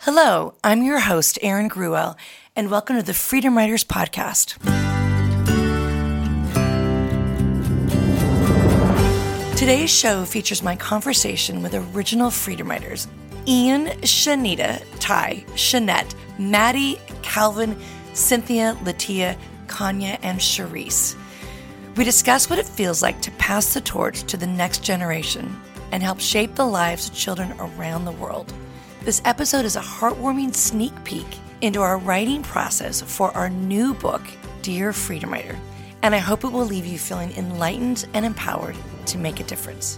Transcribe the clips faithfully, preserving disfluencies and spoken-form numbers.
Hello, I'm your host, Erin Gruwell, and welcome to the Freedom Writers Podcast. Today's show features my conversation with original Freedom Writers, Ian, Shanita, Ty, Shanette, Maddie, Calvin, Cynthia, Latia, Kanya, and Charisse. We discuss what it feels like to pass the torch to the next generation and help shape the lives of children around the world. This episode is a heartwarming sneak peek into our writing process for our new book, Dear Freedom Writer, and I hope it will leave you feeling enlightened and empowered to make a difference.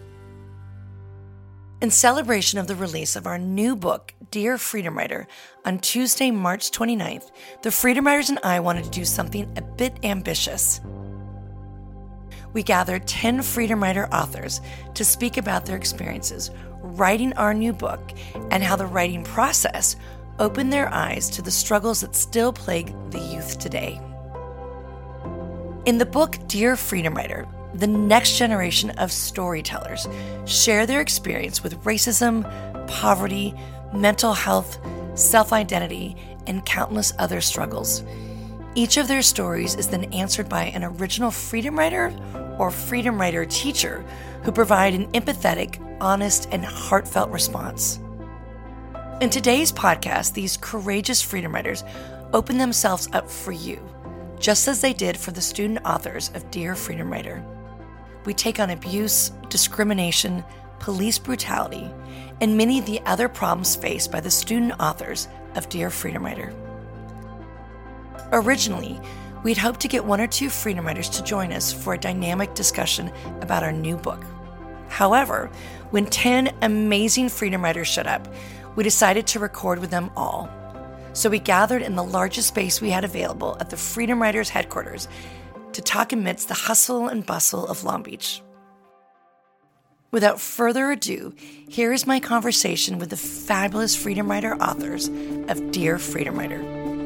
In celebration of the release of our new book, Dear Freedom Writer, on Tuesday, March twenty-ninth, the Freedom Writers and I wanted to do something a bit ambitious. We gathered ten Freedom Writer authors to speak about their experiences writing our new book and how the writing process opened their eyes to the struggles that still plague the youth today. In the book, Dear Freedom Writer, the next generation of storytellers share their experience with racism, poverty, mental health, self-identity, and countless other struggles. Each of their stories is then answered by an original Freedom Writer or Freedom Writer teacher who provide an empathetic, honest, and heartfelt response. In today's podcast, these courageous Freedom Writers open themselves up for you, just as they did for the student authors of Dear Freedom Writer. We take on abuse, discrimination, police brutality, and many of the other problems faced by the student authors of Dear Freedom Writer. Originally, we'd hoped to get one or two Freedom Writers to join us for a dynamic discussion about our new book. However, when ten amazing Freedom Writers showed up, we decided to record with them all. So we gathered in the largest space we had available at the Freedom Writers headquarters to talk amidst the hustle and bustle of Long Beach. Without further ado, here is my conversation with the fabulous Freedom Writer authors of Dear Freedom Writer.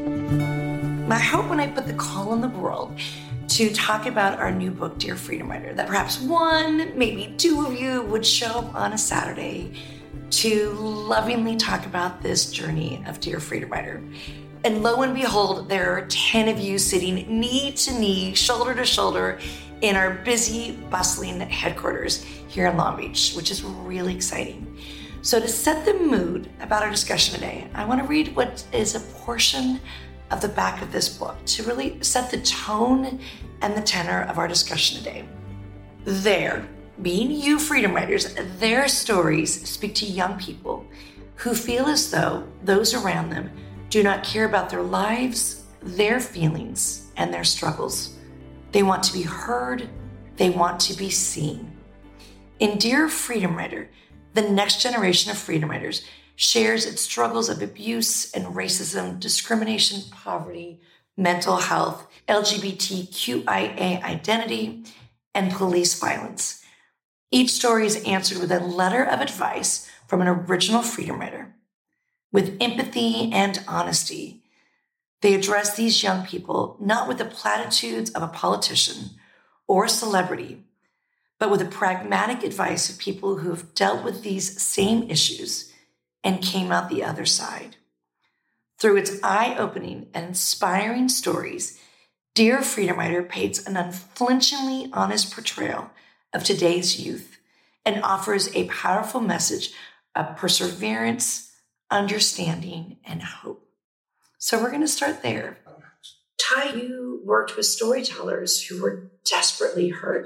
I hope when I put the call in the world to talk about our new book, Dear Freedom Writer, that perhaps one, maybe two of you would show up on a Saturday to lovingly talk about this journey of Dear Freedom Writer. And lo and behold, there are ten of you sitting knee to knee, shoulder to shoulder in our busy, bustling headquarters here in Long Beach, which is really exciting. So to set the mood about our discussion today, I want to read what is a portion of the back of this book to really set the tone and the tenor of our discussion today. There, being you Freedom Writers, their stories speak to young people who feel as though those around them do not care about their lives, their feelings, and their struggles. They want to be heard, they want to be seen. In Dear Freedom Writer, the next generation of Freedom Writers shares its struggles of abuse and racism, discrimination, poverty, mental health, L G B T Q I A identity, and police violence. Each story is answered with a letter of advice from an original Freedom Writer. With empathy and honesty, they address these young people not with the platitudes of a politician or a celebrity, but with the pragmatic advice of people who have dealt with these same issues and came out the other side. Through its eye-opening and inspiring stories, Dear Freedom Writer paints an unflinchingly honest portrayal of today's youth and offers a powerful message of perseverance, understanding, and hope. So we're going to start there. Ty, you worked with storytellers who were desperately hurt.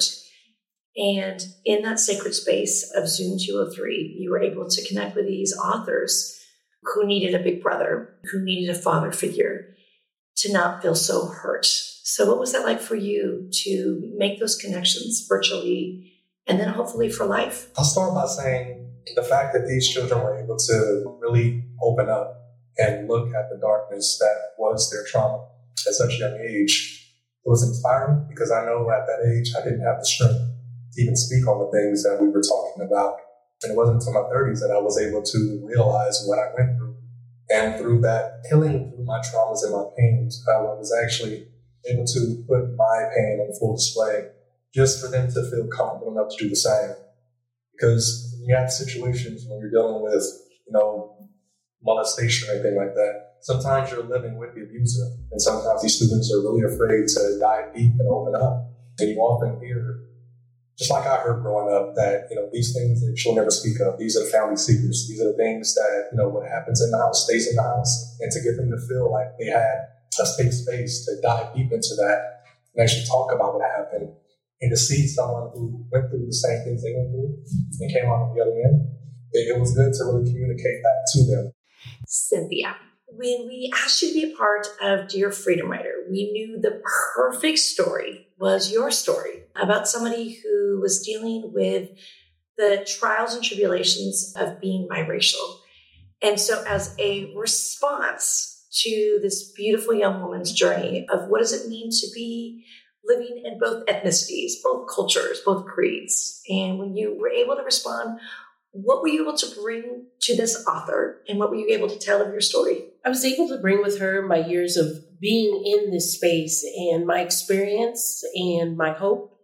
And in that sacred space of Zoom two oh three, you were able to connect with these authors who needed a big brother, who needed a father figure to not feel so hurt. So what was that like for you to make those connections virtually and then hopefully for life? I'll start by saying the fact that these children were able to really open up and look at the darkness that was their trauma at such a young age, it was inspiring because I know at that age I didn't have the strength to even speak on the things that we were talking about. And it wasn't until my thirties that I was able to realize what I went through. And through that healing, through my traumas and my pains, I was actually able to put my pain on full display just for them to feel comfortable enough to do the same. Because you have situations when you're dealing with, you know, molestation or anything like that. Sometimes you're living with the abuser, and sometimes these students are really afraid to dive deep and open up. And you often hear, just like I heard growing up, that, you know, these things that you'll never speak of, these are the family secrets. These are the things that, you know, what happens in the house stays in the house. And to get them to feel like they had a safe space to dive deep into that and actually talk about what happened, and to see someone who went through the same things they went through and came out on the other end, it, it was good to really communicate that to them. Cynthia, when we asked you to be a part of Dear Freedom Writer, we knew the perfect story was your story about somebody who was dealing with the trials and tribulations of being biracial. And so as a response to this beautiful young woman's journey of what does it mean to be living in both ethnicities, both cultures, both creeds, and when you were able to respond, what were you able to bring to this author, and what were you able to tell of your story? I was able to bring with her my years of being in this space and my experience and my hope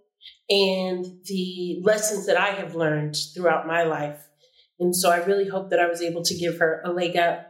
and the lessons that I have learned throughout my life. And so I really hope that I was able to give her a leg up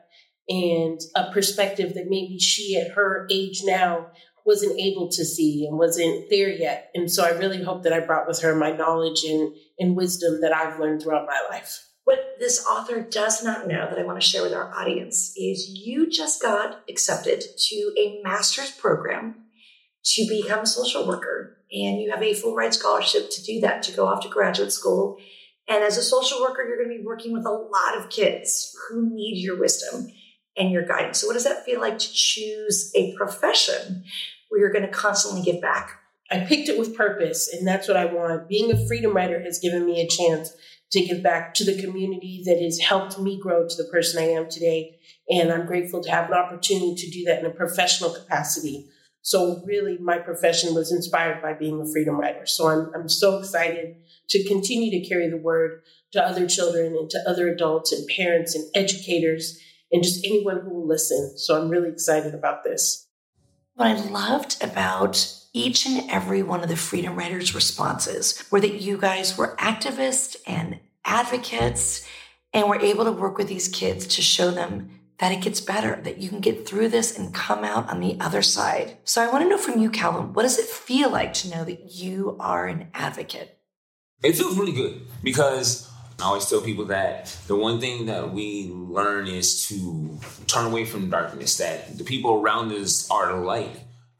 and a perspective that maybe she at her age now wasn't able to see and wasn't there yet. And so I really hope that I brought with her my knowledge and, and wisdom that I've learned throughout my life. What this author does not know that I want to share with our audience is you just got accepted to a master's program to become a social worker. And you have a full ride scholarship to do that, to go off to graduate school. And as a social worker, you're going to be working with a lot of kids who need your wisdom and your guidance. So what does that feel like to choose a profession where you're going to constantly give back? I picked it with purpose, and that's what I want. Being a freedom writer has given me a chance to give back to the community that has helped me grow to the person I am today. And I'm grateful to have an opportunity to do that in a professional capacity. So really, my profession was inspired by being a freedom writer. So I'm, I'm so excited to continue to carry the word to other children and to other adults and parents and educators and just anyone who will listen. So I'm really excited about this. What I loved about each and every one of the Freedom Writers' responses were that you guys were activists and advocates and were able to work with these kids to show them that it gets better, that you can get through this and come out on the other side. So I want to know from you, Calvin, what does it feel like to know that you are an advocate? It feels really good because I always tell people that the one thing that we learn is to turn away from darkness, that the people around us are the light,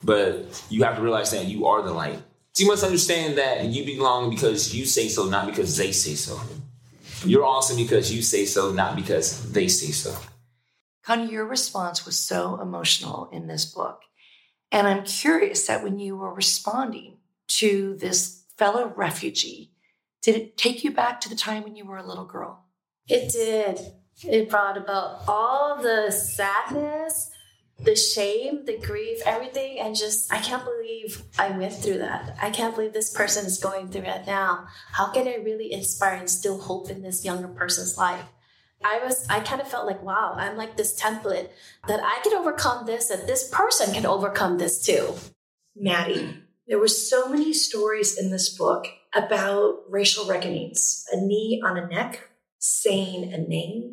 but you have to realize that you are the light. So you must understand that you belong because you say so, not because they say so. You're awesome because you say so, not because they say so. Connie, your response was so emotional in this book. And I'm curious that when you were responding to this fellow refugee, did it take you back to the time when you were a little girl? It did. It brought about all the sadness, the shame, the grief, everything. And just, I can't believe I went through that. I can't believe this person is going through it now. How can I really inspire and instill hope in this younger person's life? I was, I kind of felt like, wow, I'm like this template that I can overcome this, that this person can overcome this too. Maddie, there were so many stories in this book about racial reckonings, a knee on a neck, saying a name,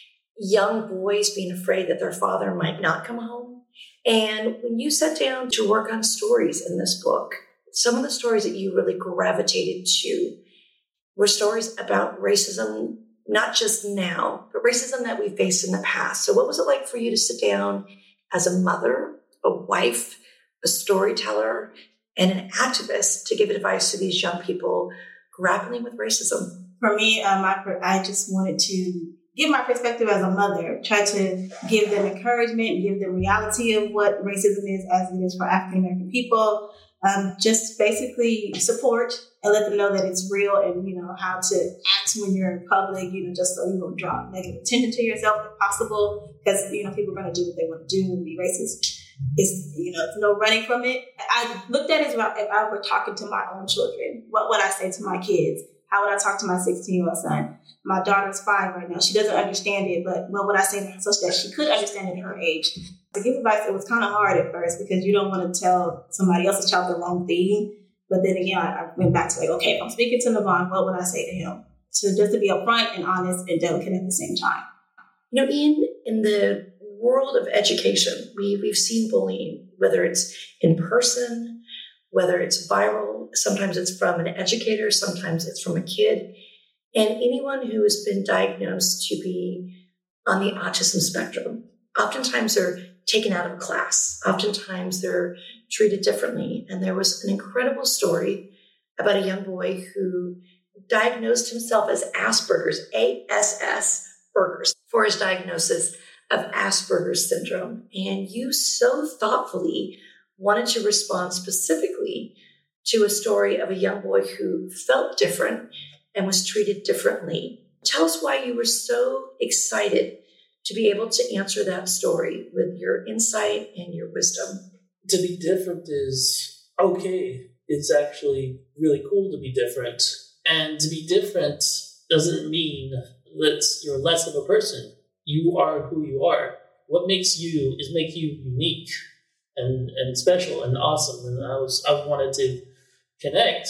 young boys being afraid that their father might not come home. And when you sat down to work on stories in this book, some of the stories that you really gravitated to were stories about racism, not just now, but racism that we faced in the past. So what was it like for you to sit down as a mother, a wife, a storyteller, and an activist to give advice to these young people grappling with racism? For me, um, I, I just wanted to give my perspective as a mother, try to give them encouragement, give them reality of what racism is as it is for African American people. Um, just basically support and let them know that it's real and, you know, how to act when you're in public, you know, just so you don't draw negative attention to yourself if possible, because, you know, people are going to do what they want to do and be racist. It's, you know, it's no running from it. I looked at it as if I were talking to my own children. What would I say to my kids? How would I talk to my sixteen-year-old son? My daughter's five right now. She doesn't understand it, but what would I say to her so that she could understand it at her age? To give advice, it was kind of hard at first because you don't want to tell somebody else's child the wrong thing. But then again, I, I went back to like, okay, if I'm speaking to Navon, what would I say to him? So just to be upfront and honest and delicate at the same time. You know, in, in the world of education, we, we've seen bullying, whether it's in person, whether it's viral, sometimes it's from an educator, sometimes it's from a kid. And anyone who has been diagnosed to be on the autism spectrum, oftentimes they're taken out of class. Oftentimes they're treated differently. And there was an incredible story about a young boy who diagnosed himself as Asperger's, A S S, Burgers, for his diagnosis of Asperger's syndrome. And you so thoughtfully wanted to respond specifically to a story of a young boy who felt different and was treated differently. Tell us why you were so excited to be able to answer that story with your insight and your wisdom. To be different is okay. It's actually really cool to be different. And to be different doesn't mean that you're less of a person. You are who you are. What makes you is make you unique and, and special and awesome. And I was I wanted to connect,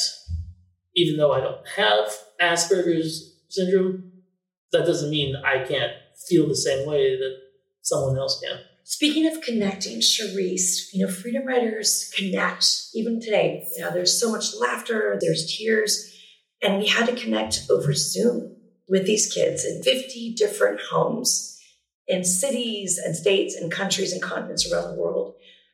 even though I don't have Asperger's syndrome. That doesn't mean I can't feel the same way that someone else can. Speaking of connecting, Cherise, you know, Freedom Writers connect. Even today, you know, there's so much laughter, there's tears, and we had to connect over Zoom with these kids in fifty different homes in cities and states and countries and continents around the world.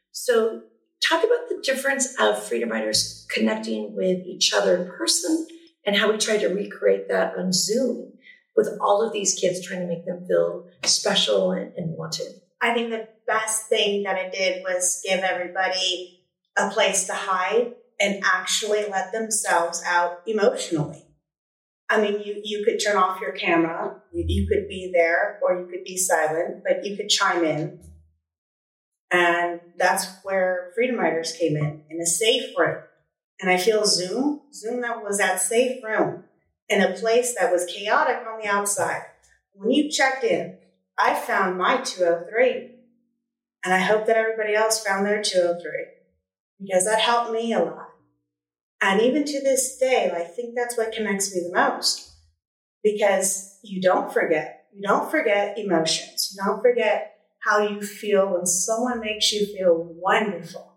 So talk about the difference of Freedom Writers connecting with each other in person and how we tried to recreate that on Zoom with all of these kids, trying to make them feel special and, and wanted. I think the best thing that it did was give everybody a place to hide and actually let themselves out emotionally. I mean, you, you could turn off your camera, you, you could be there, or you could be silent, but you could chime in. And that's where Freedom Writers came in, in a safe room. And I feel Zoom, Zoom that was that safe room in a place that was chaotic on the outside. When you checked in, I found my two oh three. And I hope that everybody else found their two oh three, because that helped me a lot. And even to this day, I think that's what connects me the most, because you don't forget. You don't forget emotions. You don't forget how you feel when someone makes you feel wonderful.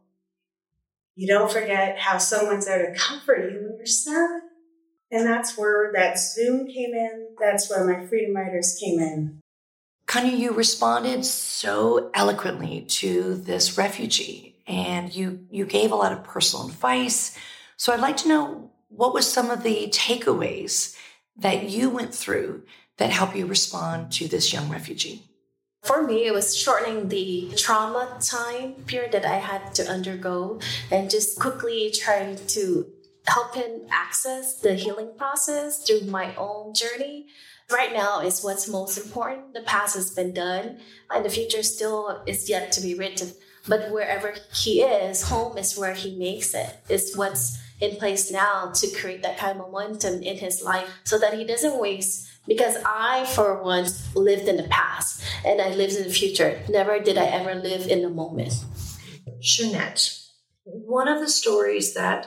You don't forget how someone's there to comfort you when you're sad. And that's where that Zoom came in. That's where my Freedom Writers came in. Kanya, you responded so eloquently to this refugee, and you, you gave a lot of personal advice. So I'd like to know, what was some of the takeaways that you went through that helped you respond to this young refugee? For me, it was shortening the trauma time period that I had to undergo and just quickly trying to help him access the healing process through my own journey. Right now is what's most important. The past has been done and the future still is yet to be written. But wherever he is, home is where he makes it. It's what's in place now to create that kind of momentum in his life so that he doesn't waste. Because I, for once, lived in the past and I lived in the future. Never did I ever live in the moment. Jeanette, one of the stories that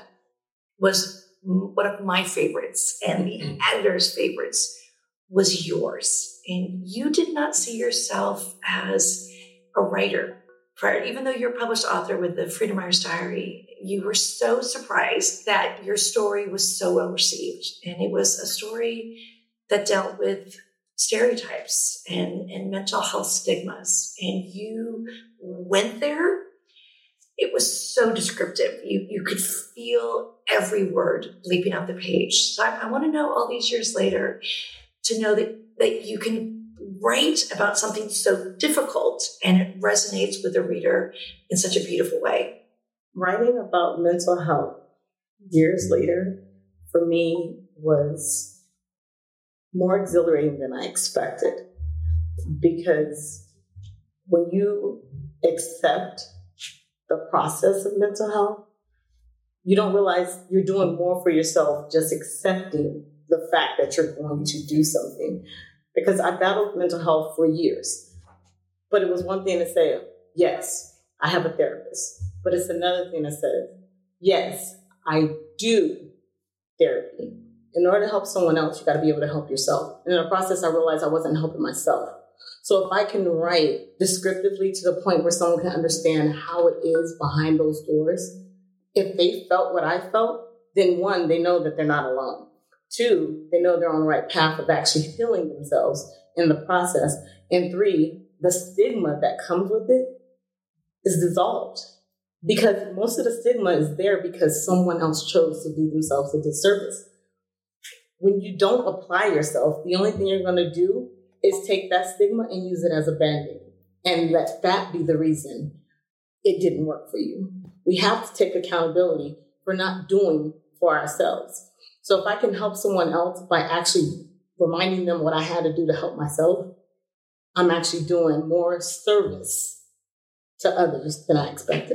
was one of my favorites and the editor's favorites was yours. And you did not see yourself as a writer prior, even though you're a published author with the Freedom Writers Diary. You were so surprised that your story was so well received. And it was a story that dealt with stereotypes and, and mental health stigmas. And you went there. It was so descriptive. You, you could feel every word leaping out the page. So I, I want to know all these years later to know that, that you can write about something so difficult and it resonates with the reader in such a beautiful way. Writing about mental health years later for me was more exhilarating than I expected, because when you accept the process of mental health, you don't realize you're doing more for yourself just accepting the fact that you're going to do something. Because I battled mental health for years, but it was one thing to say, yes, I have a therapist, but it's another thing to say, yes, I do therapy. In order to help someone else, you got to be able to help yourself. And in the process, I realized I wasn't helping myself. So if I can write descriptively to the point where someone can understand how it is behind those doors, if they felt what I felt, then one, they know that they're not alone. Two, they know they're on the right path of actually healing themselves in the process. And three, the stigma that comes with it is dissolved. Because most of the stigma is there because someone else chose to do themselves a disservice. When you don't apply yourself, the only thing you're going to do is take that stigma and use it as a band-aid. And let that be the reason it didn't work for you. We have to take accountability for not doing for ourselves. So if I can help someone else by actually reminding them what I had to do to help myself, I'm actually doing more service to others than I expected.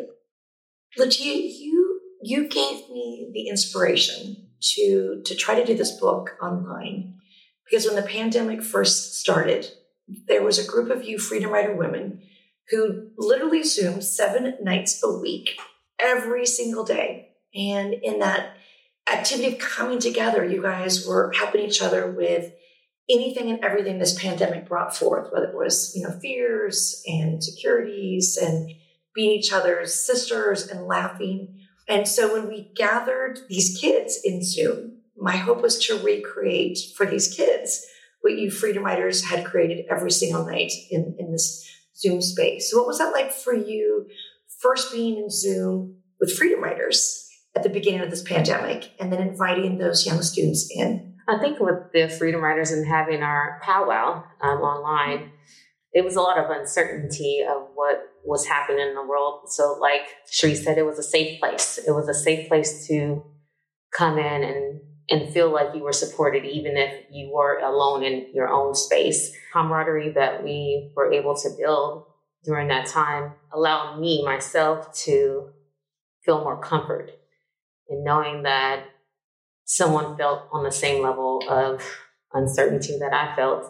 Lucia, you you gave me the inspiration to to try to do this book online, because when the pandemic first started, there was a group of you Freedom Rider women who literally Zoomed seven nights a week, every single day. And in that activity of coming together, you guys were helping each other with anything and everything this pandemic brought forth, whether it was, you know, fears and insecurities and being each other's sisters and laughing. And so when we gathered these kids in Zoom, my hope was to recreate for these kids what you Freedom Riders had created every single night in, in this Zoom space. So what was that like for you, first being in Zoom with Freedom Riders at the beginning of this pandemic, and then inviting those young students in? I think with the Freedom Riders and having our powwow um, online, it was a lot of uncertainty of what was happening in the world. So like Sheree said, it was a safe place. It was a safe place to come in and, and feel like you were supported, even if you were alone in your own space. Camaraderie that we were able to build during that time allowed me, myself, to feel more comfort in knowing that someone felt on the same level of uncertainty that I felt.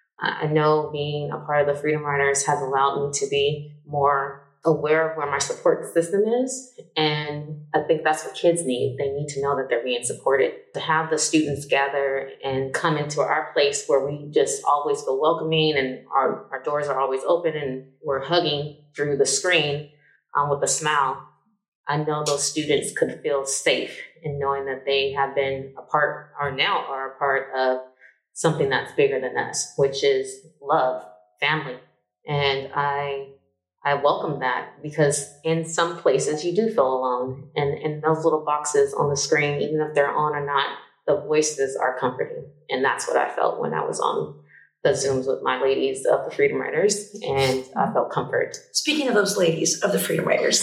I know being a part of the Freedom Riders has allowed me to be more aware of where my support system is. And I think that's what kids need. They need to know that they're being supported. To have the students gather and come into our place where we just always feel welcoming and our, our doors are always open and we're hugging through the screen um, with a smile. I know those students could feel safe in knowing that they have been a part, or now are a part of something that's bigger than us, which is love, family. And I I welcome that, because in some places you do feel alone. And in those little boxes on the screen, even if they're on or not, the voices are comforting. And that's what I felt when I was on the Zooms with my ladies of the Freedom Riders, and I felt comfort. Speaking of those ladies of the Freedom Riders,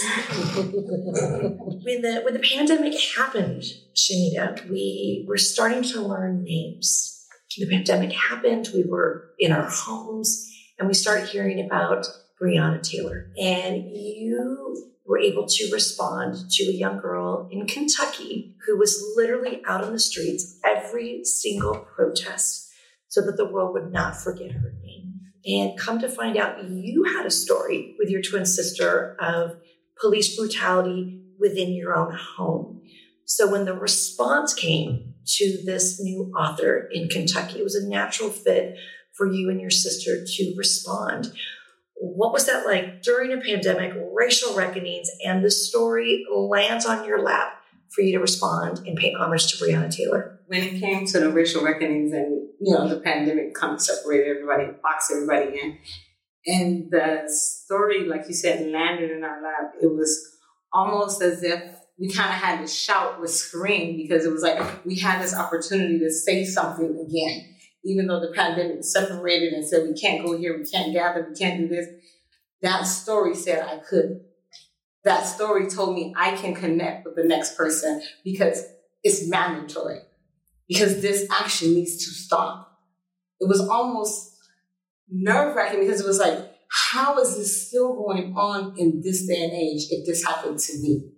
when the when the pandemic happened, Shanita, we were starting to learn names. The pandemic happened, we were in our homes, and we started hearing about Breonna Taylor. And you were able to respond to a young girl in Kentucky who was literally out on the streets every single protest so that the world would not forget her name. And come to find out, you had a story with your twin sister of police brutality within your own home. So when the response came to this new author in Kentucky, it was a natural fit for you and your sister to respond. What was that like during a pandemic, racial reckonings, and the story lands on your lap for you to respond and pay homage to Breonna Taylor? When it came to the racial reckonings and, you know, the pandemic kind of separated everybody, boxed everybody in, and the story, like you said, landed in our lap, it was almost as if we kind of had to shout or scream, because it was like we had this opportunity to say something again. Even though the pandemic separated and said, we can't go here, we can't gather, we can't do this, that story said I could. That story told me I can connect with the next person because it's mandatory, because this action needs to stop. It was almost nerve-wracking, because it was like, how is this still going on in this day and age if this happened to me?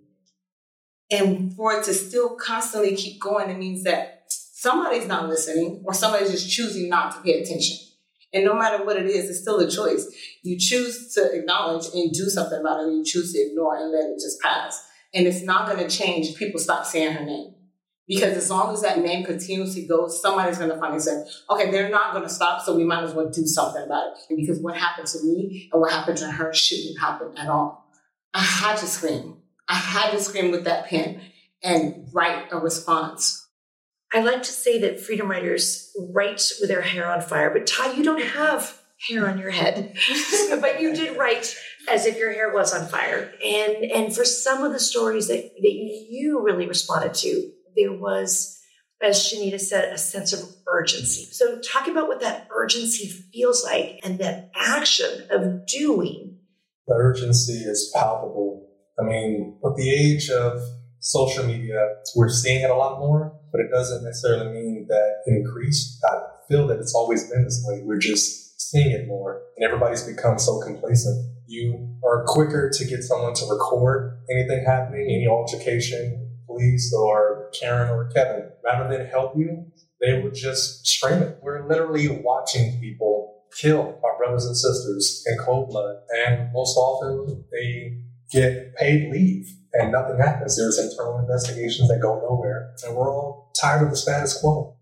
And for it to still constantly keep going, it means that somebody's not listening, or somebody's just choosing not to pay attention. And no matter what it is, it's still a choice. You choose to acknowledge and do something about it, or you choose to ignore and let it just pass. And it's not going to change if people stop saying her name, Because as long as that name continuously goes, somebody's going to finally say, okay, they're not going to stop, so we might as well do something about it. Because what happened to me and what happened to her shouldn't happen at all. I had to scream. I had to scream with that pen and write a response. I like to say that freedom writers write with their hair on fire, but Ty, you don't have hair on your head, but you did write as if your hair was on fire. And and for some of the stories that, that you really responded to, there was, as Shanita said, a sense of urgency. So talk about what that urgency feels like and that action of doing. The urgency is palpable. I mean, with the age of social media, we're seeing it a lot more, but it doesn't necessarily mean that it increased. I feel that it's always been this way. We're just seeing it more, and everybody's become so complacent. You are quicker to get someone to record anything happening, any altercation, police or Karen or Kevin. Rather than help you, they would just stream it. We're literally watching people kill our brothers and sisters in cold blood, and most often they get paid leave and nothing happens. There's internal investigations that go nowhere, and we're all tired of the status quo.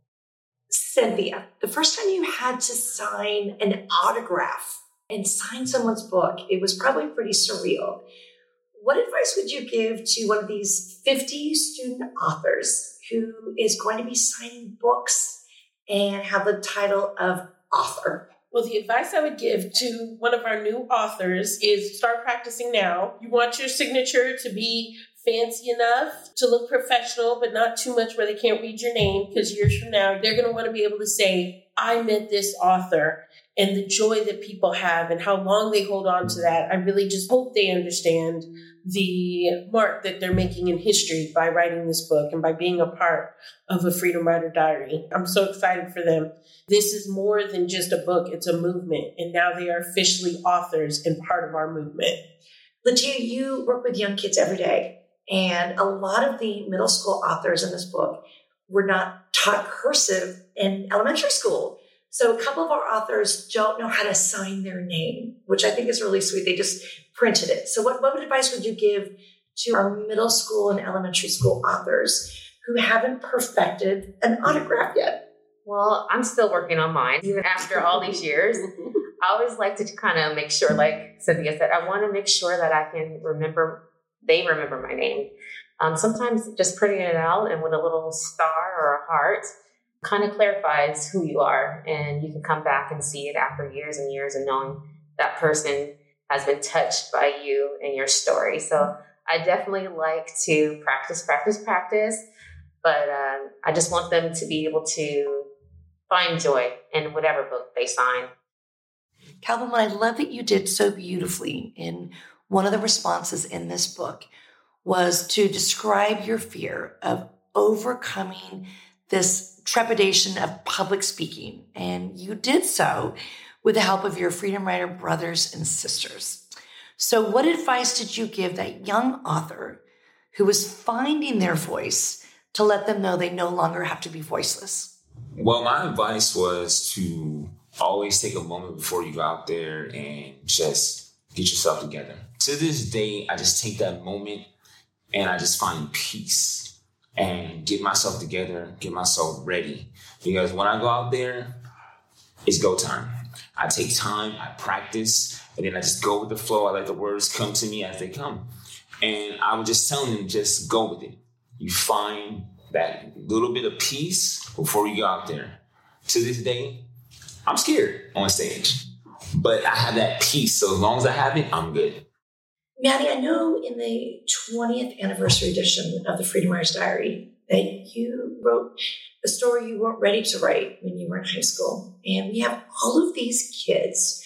Cynthia, the first time you had to sign an autograph and sign someone's book, it was probably pretty surreal. What advice would you give to one of these fifty student authors who is going to be signing books and have the title of author? Well, the advice I would give to one of our new authors is start practicing now. You want your signature to be fancy enough to look professional, but not too much where they can't read your name, because years from now, they're going to want to be able to say, I met this author, and the joy that people have and how long they hold on to that. I really just hope they understand the mark that they're making in history by writing this book and by being a part of a Freedom Writer Diary. I'm so excited for them. This is more than just a book. It's a movement. And now they are officially authors and part of our movement. Latia, you work with young kids every day. And a lot of the middle school authors in this book were not taught cursive in elementary school. So a couple of our authors don't know how to sign their name, which I think is really sweet. They just printed it. So what, what advice would you give to our middle school and elementary school authors who haven't perfected an autograph yet? Well, I'm still working on mine, even after all these years. I always like to kind of make sure, like Cynthia said, I want to make sure that I can remember, they remember my name. Um, sometimes just printing it out and with a little star or a heart kind of clarifies who you are, and you can come back and see it after years and years and knowing that person has been touched by you and your story. So I definitely like to practice, practice, practice, but um, I just want them to be able to find joy in whatever book they sign. Calvin, what I love that you did so beautifully in one of the responses in this book was to describe your fear of overcoming this trepidation of public speaking. And you did so with the help of your Freedom Writer brothers and sisters. So what advice did you give that young author who was finding their voice to let them know they no longer have to be voiceless? Well, my advice was to always take a moment before you go out there and just get yourself together. To this day, I just take that moment and I just find peace and get myself together, get myself ready. Because when I go out there, it's go time. I take time, I practice, and then I just go with the flow. I let the words come to me as they come. And I was just telling them, just go with it. You find that little bit of peace before you go out there. To this day, I'm scared on stage, but I have that peace. So as long as I have it, I'm good. Maddie, I know in the twentieth anniversary edition of the Freedom Writers Diary that you wrote a story you weren't ready to write when you were in high school. And we have all of these kids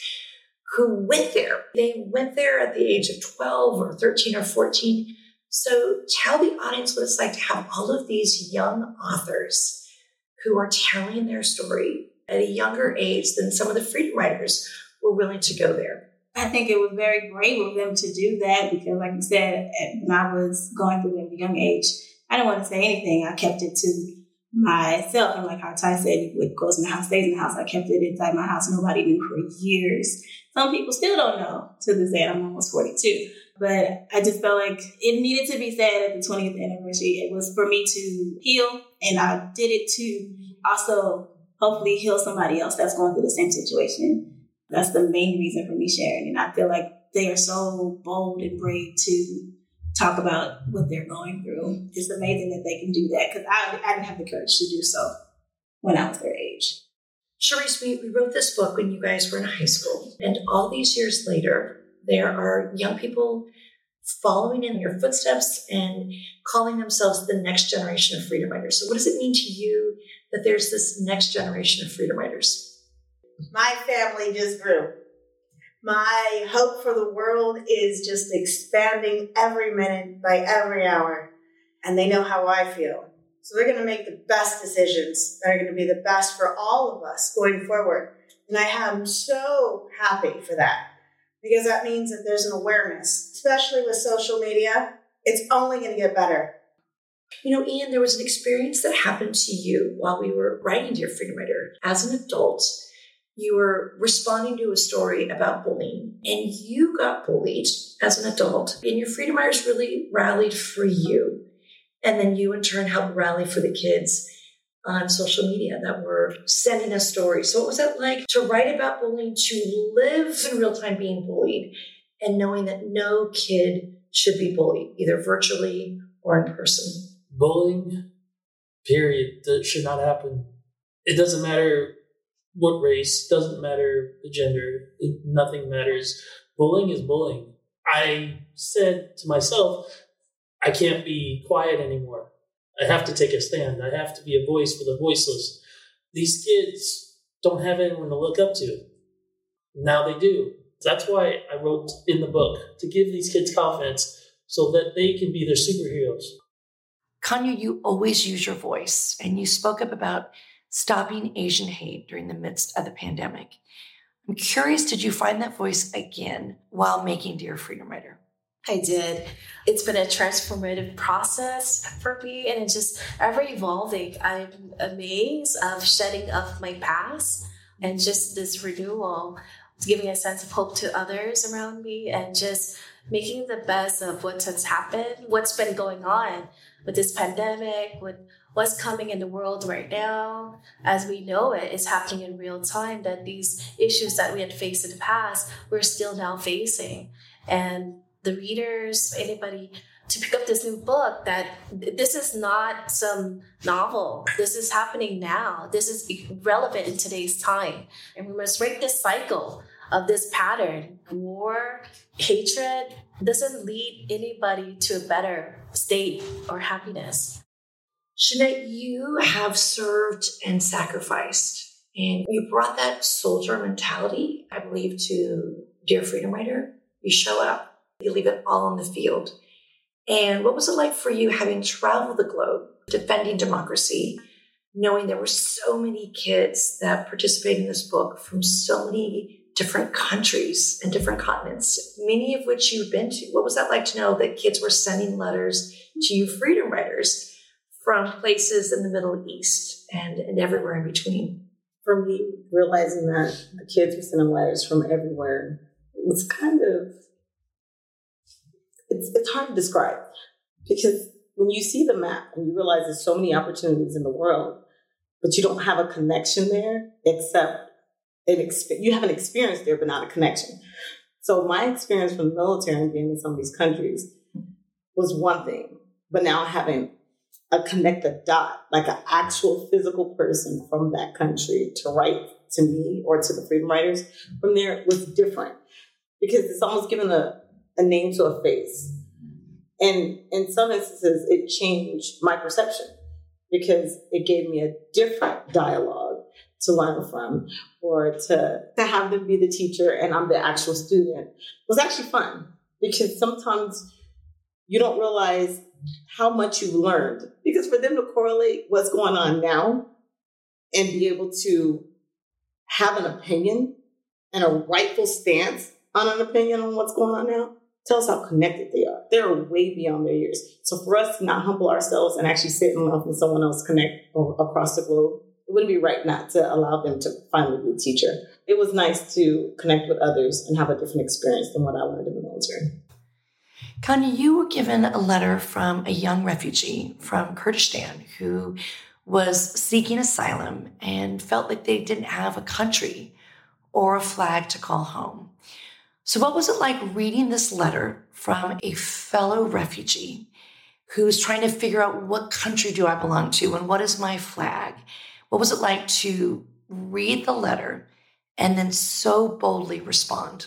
who went there. They went there at the age of twelve or thirteen or fourteen. So tell the audience what it's like to have all of these young authors who are telling their story at a younger age than some of the freedom writers were willing to go there. I think it was very brave of them to do that because, like you said, when I was going through at a young age, I didn't want to say anything. I kept it to myself. And like how Ty said, what goes in the house stays in the house. I kept it inside my house. Nobody knew for years. Some people still don't know to this day. I'm almost forty-two. But I just felt like it needed to be said at the twentieth anniversary. It was for me to heal, and I did it to also hopefully heal somebody else that's going through the same situation. That's the main reason for me sharing. And I feel like they are so bold and brave to talk about what they're going through. It's amazing that they can do that, because I, I didn't have the courage to do so when I was their age. Charisse, we, we wrote this book when you guys were in high school. And all these years later, there are young people following in your footsteps and calling themselves the next generation of freedom writers. So what does it mean to you that there's this next generation of freedom writers? My family just grew. My hope for the world is just expanding every minute by every hour. And they know how I feel. So they're going to make the best decisions that are going to be the best for all of us going forward. And I am so happy for that, because that means that there's an awareness, especially with social media. It's only going to get better. You know, Ian, there was an experience that happened to you while we were writing Dear Freedom Writer. As an adult, you were responding to a story about bullying, and you got bullied as an adult, and your freedom writers really rallied for you. And then you, in turn, helped rally for the kids on social media that were sending us stories. So what was it like to write about bullying, to live in real time being bullied, and knowing that no kid should be bullied, either virtually or in person? Bullying, period, that should not happen. It doesn't matter what race, doesn't matter the gender, it, nothing matters. Bullying is bullying. I said to myself, I can't be quiet anymore. I have to take a stand. I have to be a voice for the voiceless. These kids don't have anyone to look up to. Now they do. That's why I wrote in the book, to give these kids confidence so that they can be their superheroes. Kanya, you always use your voice, and you spoke up about stopping Asian hate during the midst of the pandemic. I'm curious, did you find that voice again while making Dear Freedom Writer? I did. It's been a transformative process for me, and it's just ever evolving. I'm amazed of shedding of my past and just this renewal, giving a sense of hope to others around me, and just making the best of what has happened, what's been going on with this pandemic, with what's coming in the world right now. As we know it, it's happening in real time, that these issues that we had faced in the past, we're still now facing. And the readers, anybody, to pick up this new book, that this is not some novel. This is happening now. This is relevant in today's time. And we must break this cycle of this pattern. War, hatred doesn't lead anybody to a better state or happiness. Jeanette, you have served and sacrificed, and you brought that soldier mentality, I believe, to Dear Freedom Writer. You show up. You leave it all on the field. And what was it like for you, having traveled the globe, defending democracy, knowing there were so many kids that participated in this book from so many different countries and different continents, many of which you've been to? What was that like to know that kids were sending letters to you freedom writers from places in the Middle East and, and everywhere in between? For me, realizing that the kids were sending letters from everywhere was kind of, It's, it's hard to describe, because when you see the map and you realize there's so many opportunities in the world, but you don't have a connection there, except an exp- you have an experience there, but not a connection. So my experience from the military and being in some of these countries was one thing, but now having a connect the dot, like an actual physical person from that country to write to me or to the freedom writers from there was different, because it's almost given a a name to a face. And in some instances, it changed my perception, because it gave me a different dialogue to learn from, or to, to have them be the teacher and I'm the actual student. It was actually fun, because sometimes you don't realize how much you've learned, because for them to correlate what's going on now and be able to have an opinion and a rightful stance on an opinion on what's going on now, tells how connected they are. They're way beyond their years. So for us to not humble ourselves and actually sit and love when someone else connect across the globe, it wouldn't be right not to allow them to finally be a teacher. It was nice to connect with others and have a different experience than what I learned in the military. Kanya, you were given a letter from a young refugee from Kurdistan who was seeking asylum and felt like they didn't have a country or a flag to call home. So what was it like reading this letter from a fellow refugee who's trying to figure out what country do I belong to and what is my flag? What was it like to read the letter and then so boldly respond?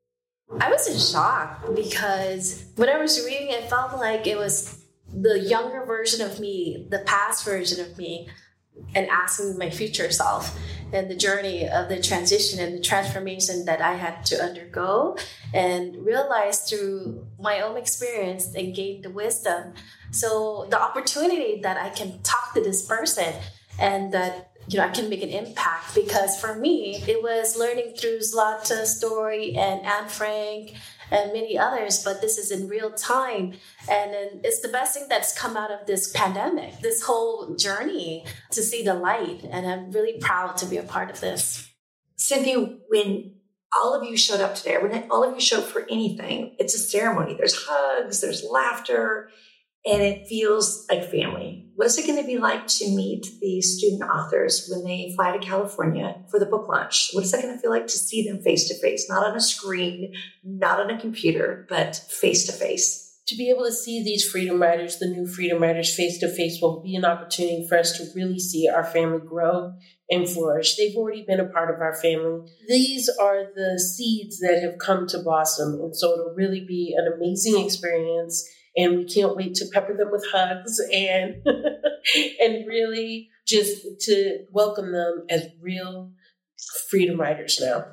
I was in shock because when I was reading, it felt like it was the younger version of me, the past version of me, and asking my future self and the journey of the transition and the transformation that I had to undergo and realize through my own experience and gain the wisdom. So the opportunity that I can talk to this person and that, you know, I can make an impact, because for me, it was learning through Zlata's story and Anne Frank and many others, but this is in real time. And then it's the best thing that's come out of this pandemic, this whole journey to see the light. And I'm really proud to be a part of this. Cynthia, when all of you showed up today, when all of you showed up for anything, it's a ceremony. There's hugs, there's laughter, and it feels like family. What is it going to be like to meet the student authors when they fly to California for the book launch? What is that going to feel like to see them face to face, not on a screen, not on a computer, but face to face? To be able to see these freedom riders, the new freedom riders face to face, will be an opportunity for us to really see our family grow and flourish. They've already been a part of our family. These are the seeds that have come to blossom. And so it'll really be an amazing experience. And we can't wait to pepper them with hugs and and really just to welcome them as real freedom riders now.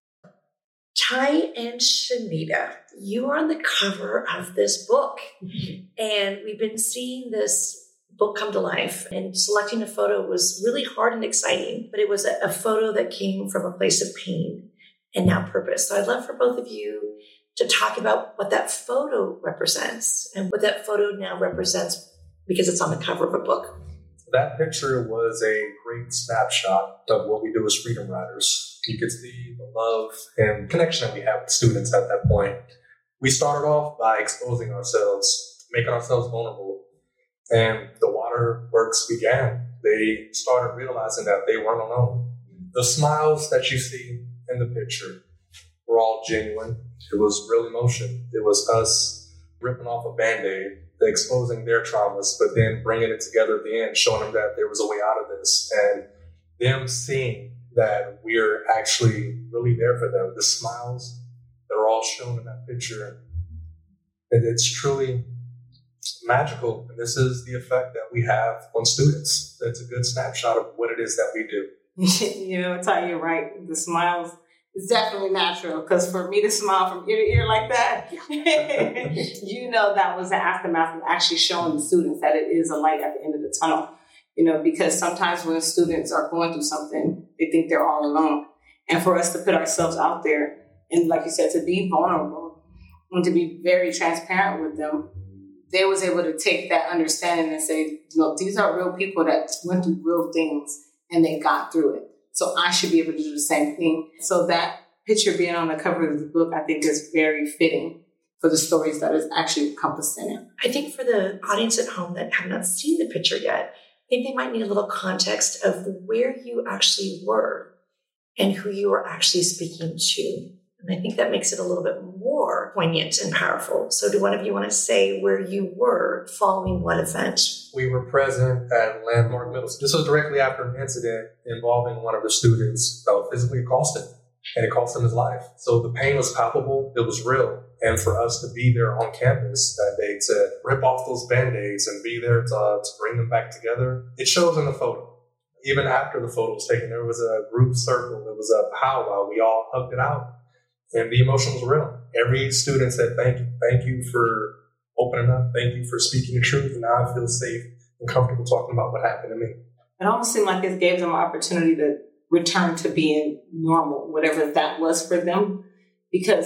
Ty and Shanita, you are on the cover of this book. Mm-hmm. And we've been seeing this book come to life. And selecting a photo was really hard and exciting. But it was a, a photo that came from a place of pain and now purpose. So I'd love for both of you to talk about what that photo represents and what that photo now represents because it's on the cover of a book. That picture was a great snapshot of what we do as freedom riders. You could see the love and connection that we have with students at that point. We started off by exposing ourselves, making ourselves vulnerable, and the waterworks began. They started realizing that they weren't alone. The smiles that you see in the picture were all genuine. It was real emotion. It was us ripping off a Band-Aid, exposing their traumas, but then bringing it together at the end, showing them that there was a way out of this, and them seeing that we're actually really there for them. The smiles that are all shown in that picture, and it's truly magical. And this is the effect that we have on students. It's a good snapshot of what it is that we do. You know, Ty, you're right. The smiles is definitely natural, because for me to smile from ear to ear like that, you know, that was the aftermath of actually showing the students that it is a light at the end of the tunnel. You know, because sometimes when students are going through something, they think they're all alone. And for us to put ourselves out there and, like you said, to be vulnerable and to be very transparent with them, they was able to take that understanding and say, you know, these are real people that went through real things and they got through it. So I should be able to do the same thing. So that picture being on the cover of the book, I think, is very fitting for the stories that is actually encompassed in it. I think for the audience at home that have not seen the picture yet, I think they might need a little context of where you actually were and who you were actually speaking to. And I think that makes it a little bit more poignant and powerful. So do one of you want to say where you were following what event? We were present at Landmark Middle School. This was directly after an incident involving one of the students that was physically accosted, and it cost him his life. So the pain was palpable, it was real. And for us to be there on campus that day to rip off those Band-Aids and be there to, uh, to bring them back together, it shows in the photo. Even after the photo was taken, there was a group circle, there was a powwow, we all hugged it out. And the emotion was real. Every student said, thank you. Thank you for opening up. Thank you for speaking the truth. And now I feel safe and comfortable talking about what happened to me. It almost seemed like it gave them an opportunity to return to being normal, whatever that was for them. Because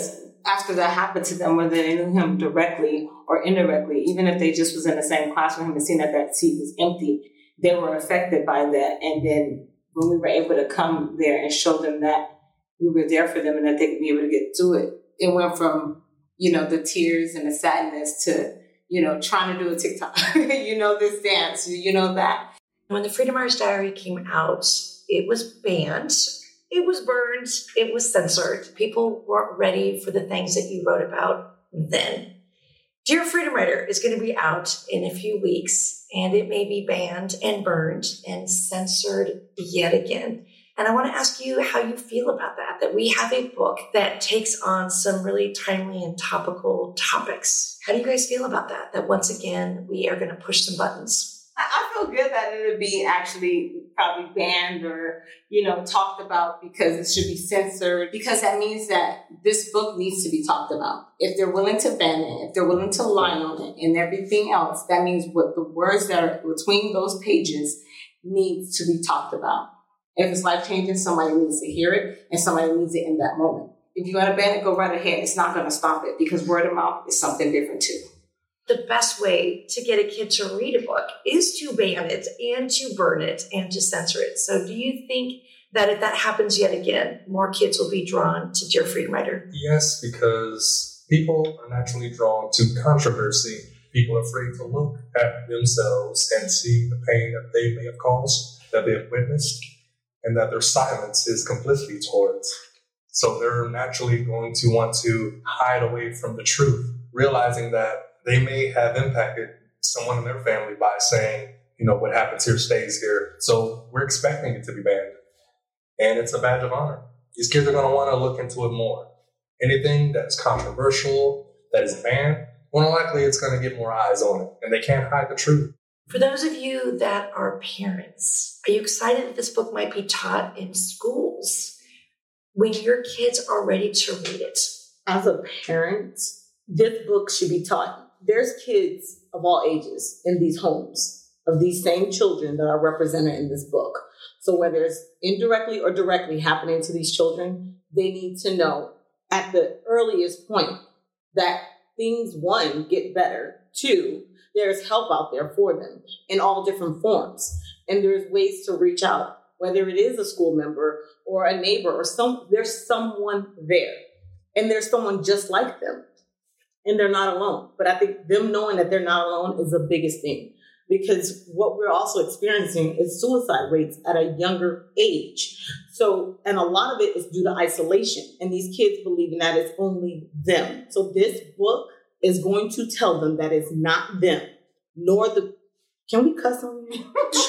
after that happened to them, whether they knew him directly or indirectly, even if they just was in the same class with him and seen that that seat was empty, they were affected by that. And then when we were able to come there and show them that we were there for them and that they could be able to get through it, it went from, you know, the tears and the sadness to, you know, trying to do a TikTok, you know, this dance, you know, that. When the Freedom Riders Diary came out, it was banned. It was burned. It was censored. People weren't ready for the things that you wrote about then. Dear Freedom Rider is going to be out in a few weeks, and it may be banned and burned and censored yet again. And I want to ask you how you feel about that, that we have a book that takes on some really timely and topical topics. How do you guys feel about that? That once again, we are going to push some buttons. I feel good that it would be actually probably banned or, you know, talked about because it should be censored, because that means that this book needs to be talked about. If they're willing to ban it, if they're willing to lie on it and everything else, that means what the words that are between those pages needs to be talked about. If it's life-changing, somebody needs to hear it and somebody needs it in that moment. If you want to ban it, go right ahead. It's not going to stop it because word of mouth is something different too. The best way to get a kid to read a book is to ban it and to burn it and to censor it. So do you think that if that happens yet again, more kids will be drawn to Dear Freedom Rider? Yes, because people are naturally drawn to controversy. People are afraid to look at themselves and see the pain that they may have caused, that they have witnessed, and that their silence is complicity towards. So they're naturally going to want to hide away from the truth, realizing that they may have impacted someone in their family by saying, you know, what happens here stays here. So we're expecting it to be banned. And it's a badge of honor. These kids are going to want to look into it more. Anything that's controversial, that is banned, more than likely it's going to get more eyes on it. And they can't hide the truth. For those of you that are parents, are you excited that this book might be taught in schools when your kids are ready to read it? As a parent, this book should be taught. There's kids of all ages in these homes of these same children that are represented in this book. So whether it's indirectly or directly happening to these children, they need to know at the earliest point that things, one, get better. Two, there's help out there for them in all different forms. And there's ways to reach out, whether it is a school member or a neighbor or some, there's someone there. And there's someone just like them. And they're not alone. But I think them knowing that they're not alone is the biggest thing. Because what we're also experiencing is suicide rates at a younger age. So, and a lot of it is due to isolation. And these kids believing that it's only them. So this book is going to tell them that it's not them, nor the, can we cuss on you?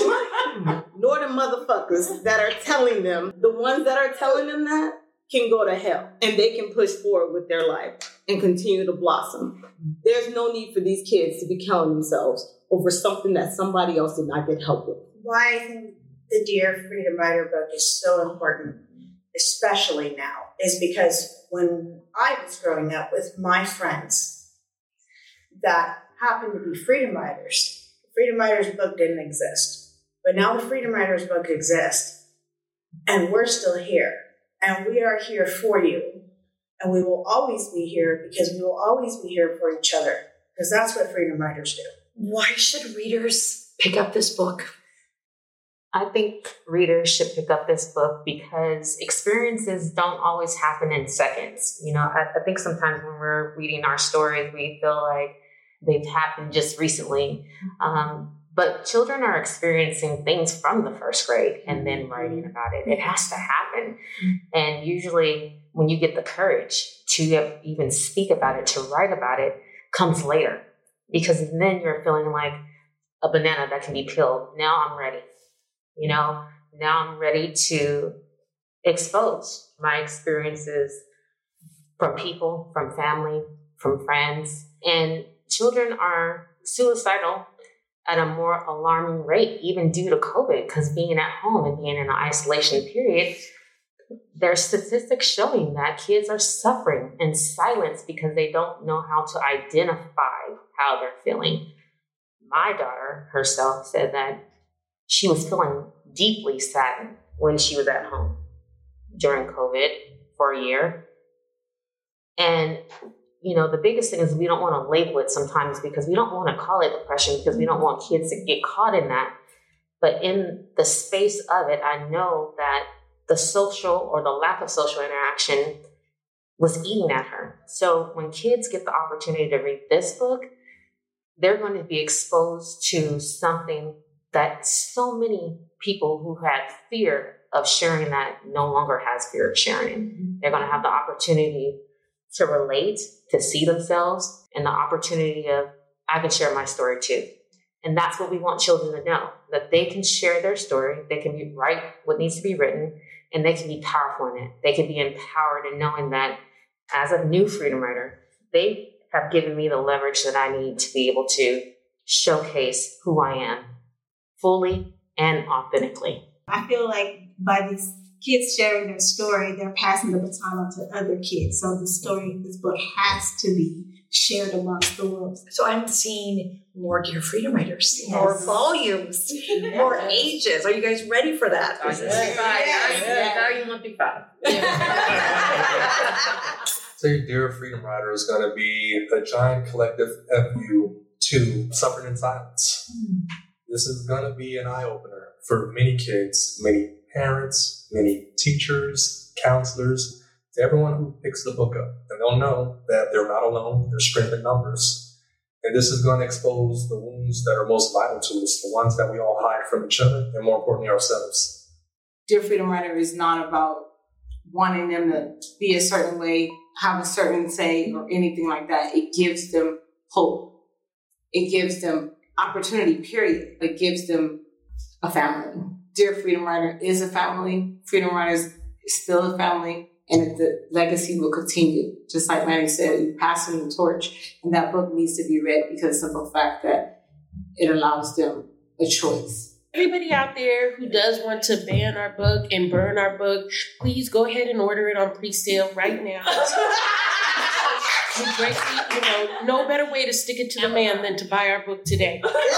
Nor the motherfuckers that are telling them, the ones that are telling them that can go to hell and they can push forward with their life and continue to blossom. There's no need for these kids to be killing themselves over something that somebody else did not get help with. Why I think the Dear Freedom Rider book is so important, especially now, is because when I was growing up with my friends that happened to be Freedom Riders, the Freedom Riders book didn't exist. But now the Freedom Riders book exists, and we're still here. And we are here for you. And we will always be here because we will always be here for each other. Because that's what Freedom Riders do. Why should readers pick up this book? I think readers should pick up this book because experiences don't always happen in seconds. You know, I, I think sometimes when we're reading our stories, we feel like they've happened just recently. Um, But children are experiencing things from the first grade and then writing about it. It has to happen. And usually when you get the courage to even speak about it, to write about it, comes later. Because then you're feeling like a banana that can be peeled. Now I'm ready. You know, now I'm ready to expose my experiences from people, from family, from friends. And children are suicidal at a more alarming rate, even due to COVID, because being at home and being in an isolation period, there's statistics showing that kids are suffering in silence because they don't know how to identify how they're feeling. My daughter herself said that she was feeling deeply saddened when she was at home during COVID for a year. And, you know, the biggest thing is we don't want to label it sometimes because we don't want to call it depression because we don't want kids to get caught in that. But in the space of it, I know that the social or the lack of social interaction was eating at her. So when kids get the opportunity to read this book, they're going to be exposed to something that so many people who had fear of sharing that no longer has fear of sharing. They're going to have the opportunity to relate, to see themselves, and the opportunity of, I can share my story too. And that's what we want children to know, that they can share their story, they can be write what needs to be written, and they can be powerful in it. They can be empowered in knowing that as a new freedom writer, they have given me the leverage that I need to be able to showcase who I am fully and authentically. I feel like by these kids sharing their story, they're passing the baton on to other kids. So the story of this book has to be shared amongst the world. So I'm seeing more Dear Freedom Writers, Yes. more volumes, more ages. Are you guys ready for that? Yes. Yes. Now you want to be five. So your Dear Freedom Rider is going to be a giant collective F U to suffering in silence. Mm. This is going to be an eye-opener for many kids, many parents, many teachers, counselors, to everyone who picks the book up. And they'll know that they're not alone, there's strength in numbers. And this is going to expose the wounds that are most vital to us, the ones that we all hide from each other, and more importantly, ourselves. Dear Freedom Writer is not about wanting them to be a certain way, have a certain say, or anything like that. It gives them hope. It gives them opportunity, period. It gives them a family. Dear Freedom Writer is a family. Freedom Writers is still a family, and the legacy will continue. Just like Manny said, you pass them the torch, and that book needs to be read because of the simple fact that it allows them a choice. Everybody out there who does want to ban our book and burn our book, please go ahead and order it on pre-sale right now. We greatly, you know, no better way to stick it to the man than to buy our book today.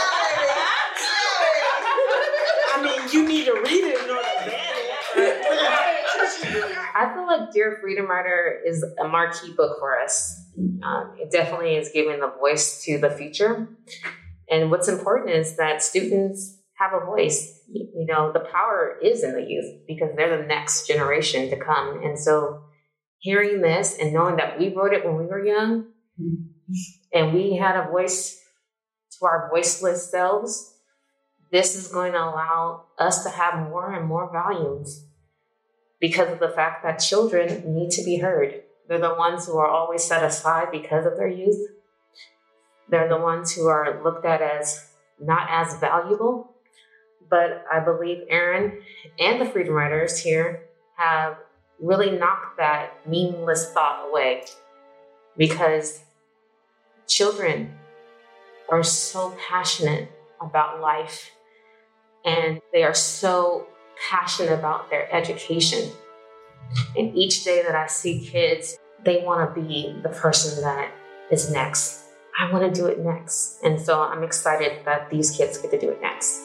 I mean, you need to read it in order to ban it. I feel like Dear Freedom Writer is a marquee book for us. Um, it definitely is giving the voice to the future. And what's important is that students have a voice. You know, the power is in the youth because they're the next generation to come. And so hearing this and knowing that we wrote it when we were young and we had a voice to our voiceless selves, this is going to allow us to have more and more volumes because of the fact that children need to be heard. They're the ones who are always set aside because of their youth. They're the ones who are looked at as not as valuable. But I believe Aaron and the Freedom Writers here have really knocked that meaningless thought away because children are so passionate about life and they are so passionate about their education. And each day that I see kids, they want to be the person that is next. I want to do it next. And so I'm excited that these kids get to do it next.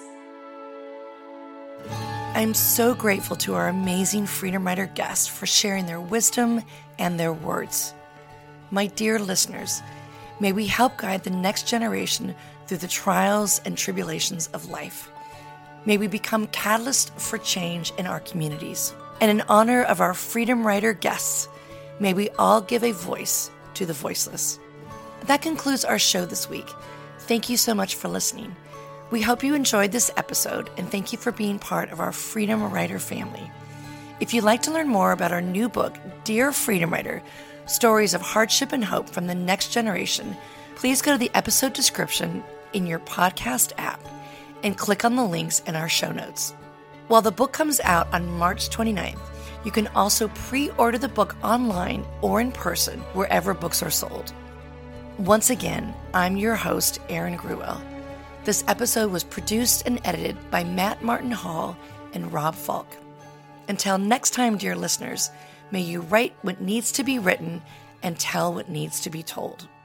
I'm so grateful to our amazing Freedom Writer guests for sharing their wisdom and their words. My dear listeners, may we help guide the next generation through the trials and tribulations of life. May we become catalysts for change in our communities. And in honor of our Freedom Writer guests, may we all give a voice to the voiceless. That concludes our show this week. Thank you so much for listening. We hope you enjoyed this episode, and thank you for being part of our Freedom Writer family. If you'd like to learn more about our new book, Dear Freedom Writer, Stories of Hardship and Hope from the Next Generation, please go to the episode description in your podcast app and click on the links in our show notes. While the book comes out on March twenty-ninth, you can also pre-order the book online or in person wherever books are sold. Once again, I'm your host, Erin Gruwell. This episode was produced and edited by Matt Martin Hall and Rob Falk. Until next time, dear listeners, may you write what needs to be written and tell what needs to be told.